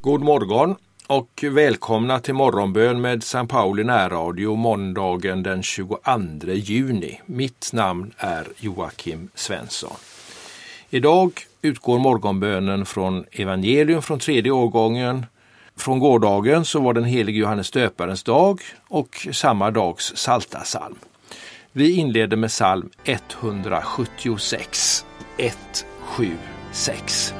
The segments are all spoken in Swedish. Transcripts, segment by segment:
God morgon och välkomna till morgonbön med St. Pauli närradio måndagen den 22 juni. Mitt namn är Joakim Svensson. Idag utgår morgonbönen från evangelium från 3:e årgången. Från gårdagen så var den helige Johannes döparens dag och samma dags psaltarpsalm. Vi inleder med psalm 176, 176.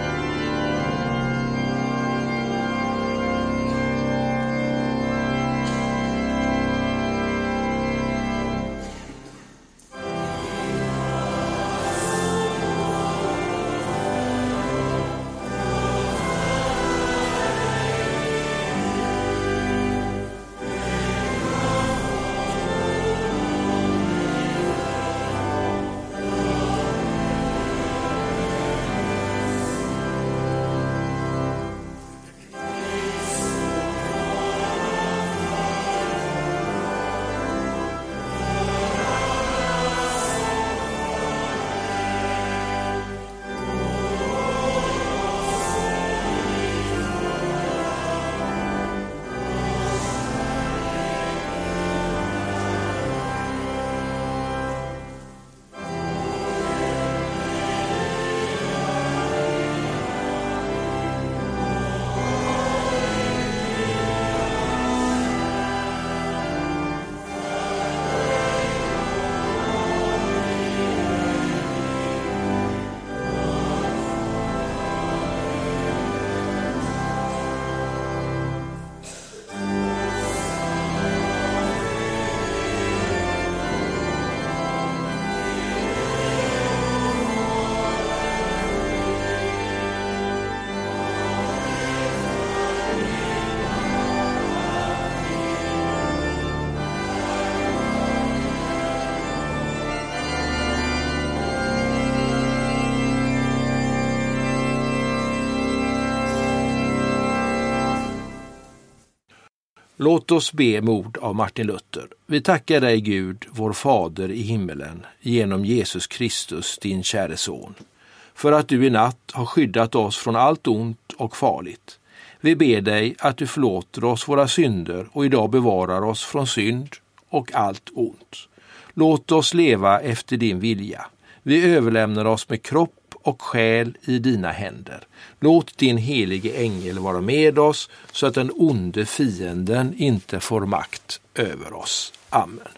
Låt oss be mod av Martin Luther. Vi tackar dig, Gud, vår Fader i himmelen, genom Jesus Kristus, din käre son, för att du i natt har skyddat oss från allt ont och farligt. Vi ber dig att du förlåter oss våra synder och idag bevarar oss från synd och allt ont. Låt oss leva efter din vilja. Vi överlämnar oss med kropp och själ i dina händer. Låt din helige ängel vara med oss så att den onde fienden inte får makt över oss. Amen.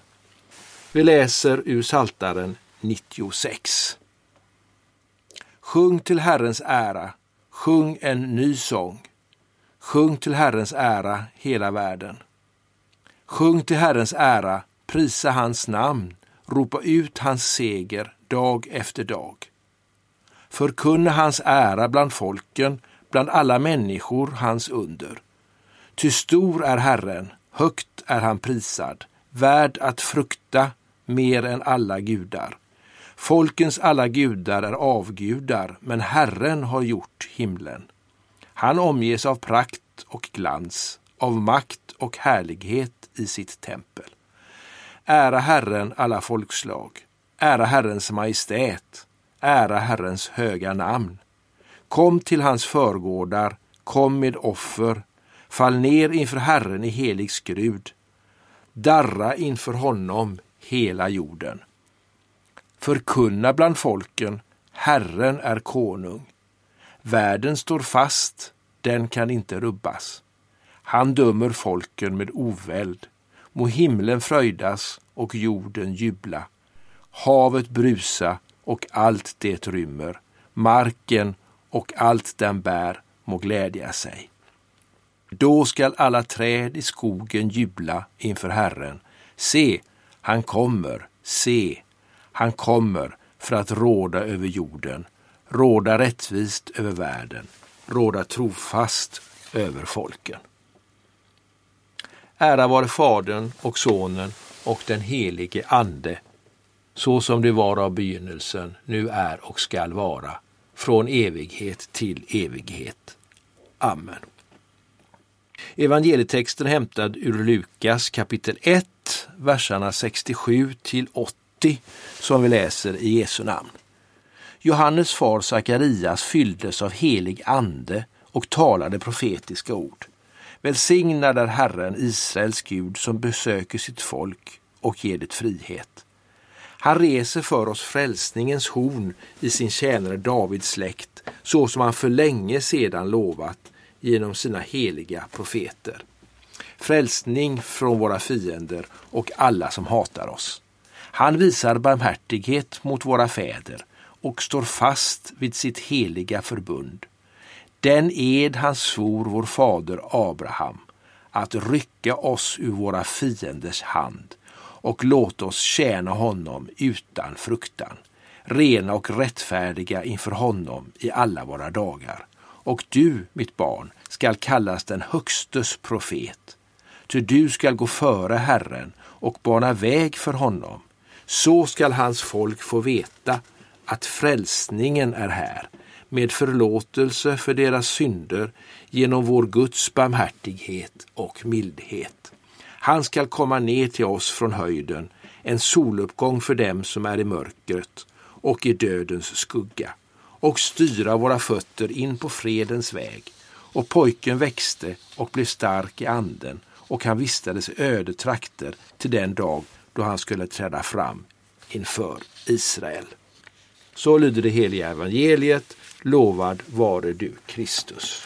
Vi läser ur Psaltaren 96. Sjung till Herrens ära, sjung en ny sång. Sjung till Herrens ära hela världen. Sjung till Herrens ära, prisa hans namn, ropa ut hans seger dag efter dag. Förkunna hans ära bland folken, bland alla människor hans under. Ty stor är Herren, högt är han prisad, värd att frukta mer än alla gudar. Folkens alla gudar är avgudar, men Herren har gjort himlen. Han omges av prakt och glans, av makt och härlighet i sitt tempel. Ära Herren alla folkslag, ära Herrens majestät, ära Herrens höga namn. Kom till hans förgårdar, kom med offer, fall ner inför Herren i helig skrud. Darra inför honom hela jorden. Förkunna bland folken, Herren är konung. Världen står fast, den kan inte rubbas. Han dömer folken med oväld. Må himlen fröjdas och jorden jubla. Havet brusa och allt det rymmer. Marken och allt den bär må glädja sig. Då skall alla träd i skogen jubla inför Herren. Se, han kommer, se, han kommer för att råda över jorden, råda rättvist över världen, råda trofast över folken. Ära vare Fadern och Sonen och den helige Ande, så som det var av begynnelsen, nu är och skall vara, från evighet till evighet. Amen. Evangelietexten hämtad ur Lukas kapitel 1, verserna 67 till 80, som vi läser i Jesu namn. Johannes far Sakarias fylldes av helig ande och talade profetiska ord. Välsignad är Herren, Israels Gud, som besöker sitt folk och ger det frihet. Han reser för oss frälsningens horn i sin tjänare Davids släkt, så som han för länge sedan lovat genom sina heliga profeter. Frälsning från våra fiender och alla som hatar oss. Han visar barmhärtighet mot våra fäder och står fast vid sitt heliga förbund. Den ed han svor vår fader Abraham, att rycka oss ur våra fienders hand och låta oss tjäna honom utan fruktan, rena och rättfärdiga inför honom i alla våra dagar. Och du, mitt barn, skall kallas den högstes profet, ty du skall gå före Herren och bana väg för honom. Så skall hans folk få veta att frälsningen är här, med förlåtelse för deras synder genom vår Guds barmhärtighet och mildhet. Han skall komma ner till oss från höjden, en soluppgång för dem som är i mörkret och i dödens skugga, och styra våra fötter in på fredens väg. Och pojken växte och blev stark i anden, och han vistades i öde trakter till den dag då han skulle träda fram inför Israel. Så lyder det heliga evangeliet. Lovad vare du, Kristus.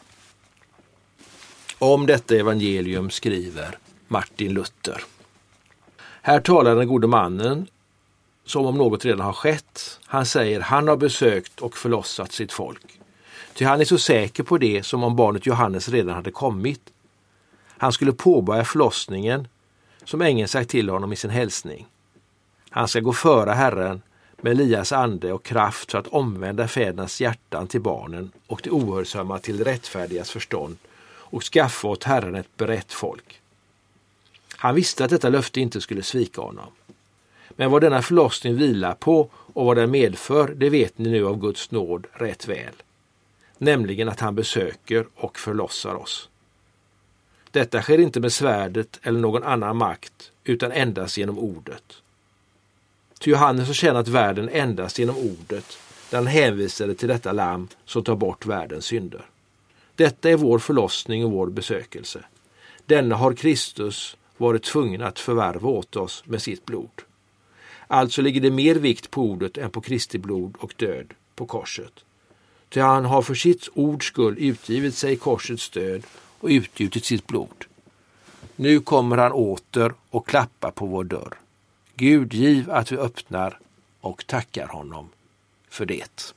Om detta evangelium skriver Martin Luther. Här talar den gode mannen som om något redan har skett. Han säger han har besökt och förlossat sitt folk. Ty han är så säker på det som om barnet Johannes redan hade kommit. Han skulle påbörja förlossningen som ängeln sagt till honom i sin hälsning. Han ska gå före Herren med Elias ande och kraft för att omvända fädernas hjärtan till barnen och det ohörsamma till rättfärdigas förstånd och skaffa åt Herren ett berett folk. Han visste att detta löfte inte skulle svika honom. Men vad denna förlossning vilar på och vad den medför, det vet ni nu av Guds nåd rätt väl. Nämligen att han besöker och förlossar oss. Detta sker inte med svärdet eller någon annan makt, utan endast genom ordet. Ty Johannes har tjänat världen endast genom ordet, där han hänvisade till detta lamm som tar bort världens synder. Detta är vår förlossning och vår besökelse. Denna har Kristus varit tvungen att förvärva åt oss med sitt blod. Alltså ligger det mer vikt på ordet än på Kristi blod och död på korset. Ty han har för sitt ords skull utgivit sig i korsets död och utgjutit sitt blod. Nu kommer han åter och klappar på vår dörr. Gud giv att vi öppnar och tackar honom för det.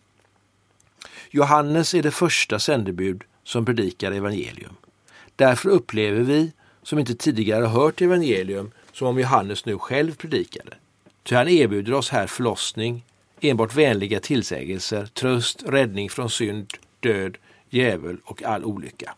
Johannes är det första sändebud som predikar evangelium. Därför upplever vi, som inte tidigare hört evangelium, som om Johannes nu själv predikade. Så han erbjuder oss här förlossning, enbart vänliga tillsägelser, tröst, räddning från synd, död, djävul och all olycka.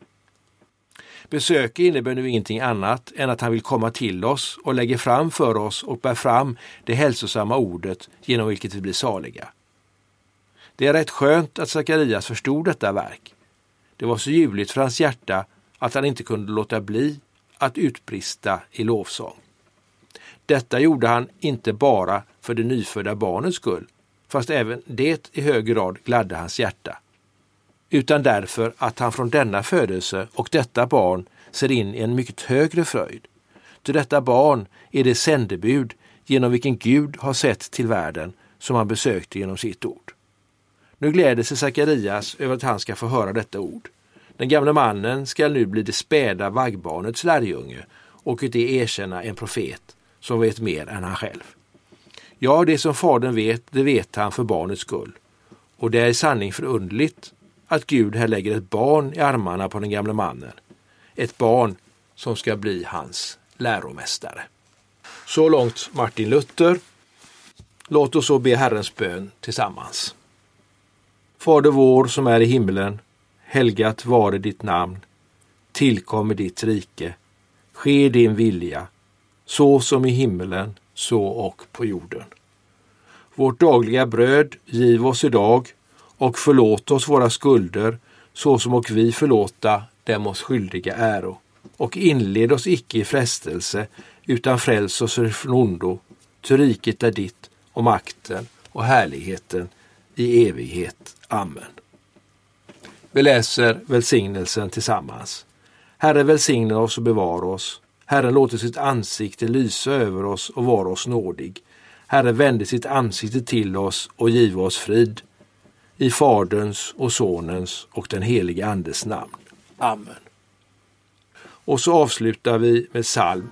Besöket innebär nu ingenting annat än att han vill komma till oss och lägger fram för oss och bär fram det hälsosamma ordet genom vilket vi blir saliga. Det är rätt skönt att Sakarias förstod detta verk. Det var så ljuvligt för hans hjärta att han inte kunde låta bli att utbrista i lovsång. Detta gjorde han inte bara för det nyfödda barnets skull, fast även det i hög grad gladde hans hjärta, utan därför att han från denna födelse och detta barn ser in i en mycket högre fröjd. Till detta barn är det sändebud genom vilken Gud har sett till världen som han besökte genom sitt ord. Nu gläder sig Sakarias över att han ska få höra detta ord. Den gamla mannen ska nu bli det späda vaggbarnets lärjunge och det erkänna en profet som vet mer än han själv. Ja, det som fadern vet, det vet han för barnets skull. Och det är i sanning förundligt att Gud här lägger ett barn i armarna på den gamla mannen. Ett barn som ska bli hans läromästare. Så långt Martin Luther. Låt oss så be Herrens bön tillsammans. Fader vår som är i himmelen, helgat vare ditt namn, tillkommer ditt rike, ske din vilja, så som i himmelen, så och på jorden. Vårt dagliga bröd giv oss idag och förlåt oss våra skulder, så som och vi förlåta dem oss skyldiga äro. Och inled oss icke i frestelse, utan fräls oss från ondo, ty riket är ditt och makten och härligheten i evighet. Amen. Vi läser välsignelsen tillsammans. Herre välsigne oss och bevara oss. Herren låter sitt ansikte lysa över oss och vara oss nådig. Herren vände sitt ansikte till oss och giv oss frid. I Faderns och Sonens och den helige Andes namn. Amen. Och så avslutar vi med psalm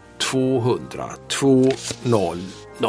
200.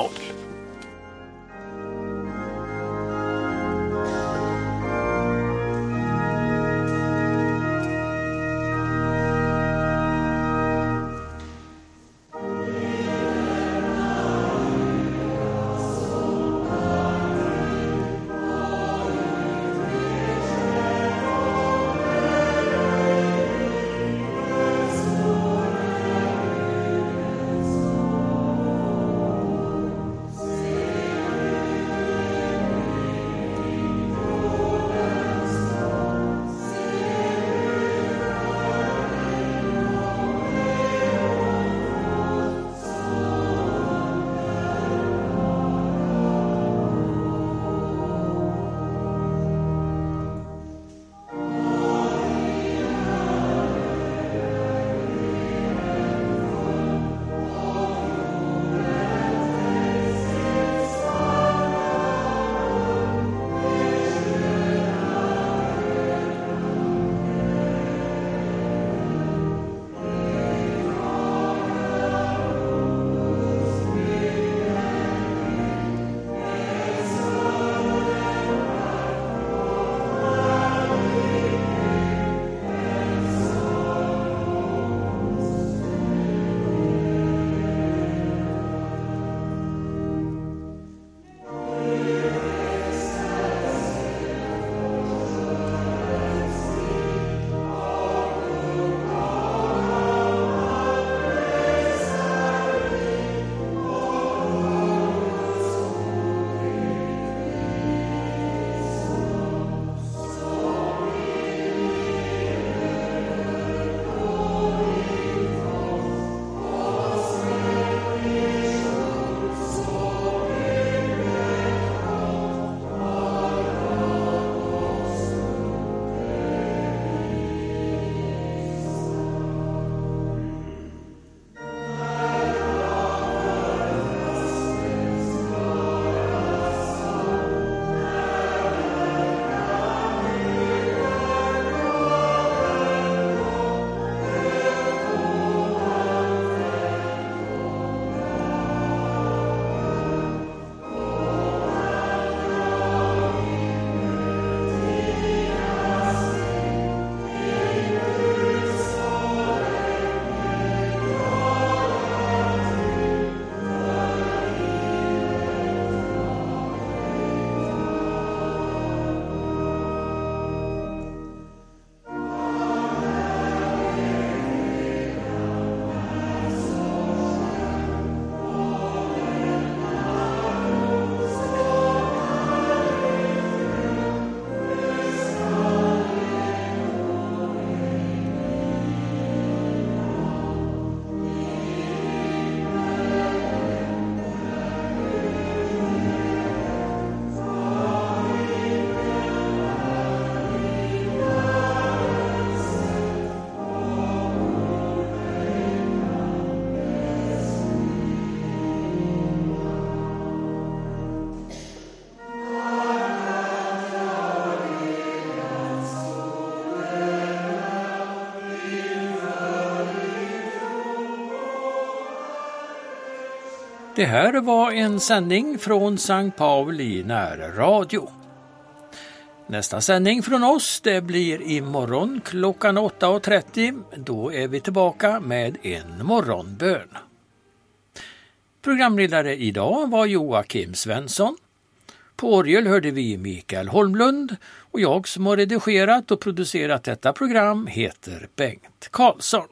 Det här var en sändning från Sankt Pauli närradio. Nästa sändning från oss det blir imorgon klockan 8:30. Då är vi tillbaka med en morgonbön. Programledare idag var Joakim Svensson. På orgel hörde vi Mikael Holmlund och jag som har redigerat och producerat detta program heter Bengt Karlsson.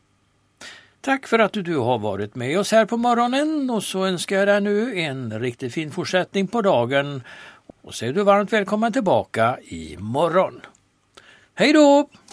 Tack för att du har varit med oss här på morgonen och så önskar jag dig nu en riktigt fin fortsättning på dagen och så är du varmt välkommen tillbaka imorgon. Hej då!